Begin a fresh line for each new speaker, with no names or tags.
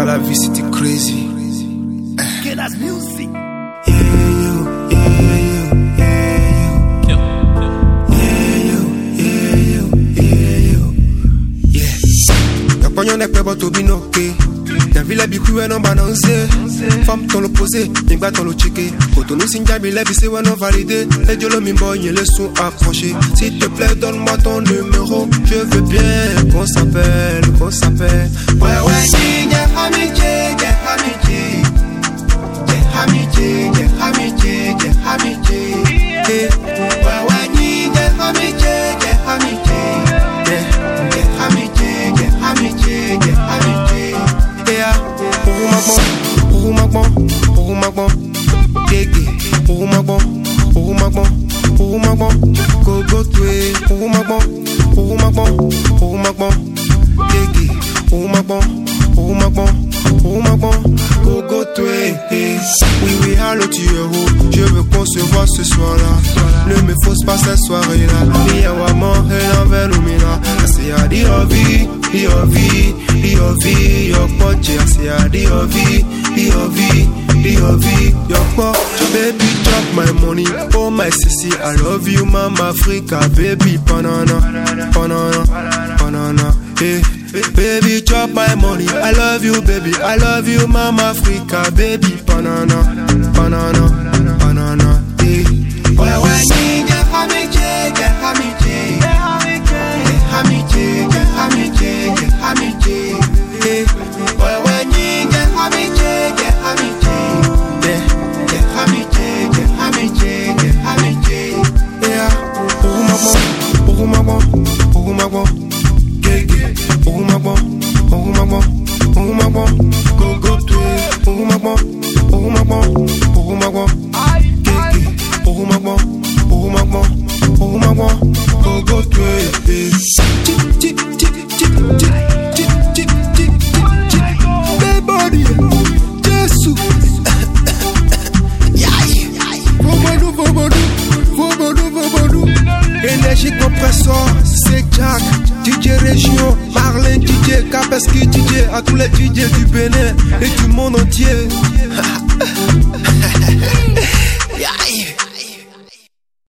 Quand la vie c'était crazy.
Kenas Music.
Pognon n'est pas bon binoqué. Y'a vu la bicu et non balancé. Femme ton l'opposé, n'imba ton le checké. Quand on nous signe la vie c'est ouais non validé. Les dieux le mimbogne et les sous accrochés. S'il te plaît donne-moi ton numéro. Je veux bien qu'on s'appelle. Ouais ouais, get amitié. Ouais ouais, get amitié. Oui, allô tu es où? Je veux qu'on se voit ce soir-là. Ne me fausse pas cette soirée-là. Ni à maman et l'envers l'oumina. C'est à dire vie, your poche. C'est à dire vie, your poche. Baby, drop my money. Oh my sissy, I love you, mama Africa. Baby, banana. Hey, baby, drop my money. I love you, baby. I love you, mama Africa. Baby, banana. Hey, ouais, ouais, get amitié. Hey, ouais, ouais, get amitié. Énergie compressor, c'est Jack, DJ Région, Marlin DJ, Kapeski DJ, à tous les DJ du Bénin et du monde entier.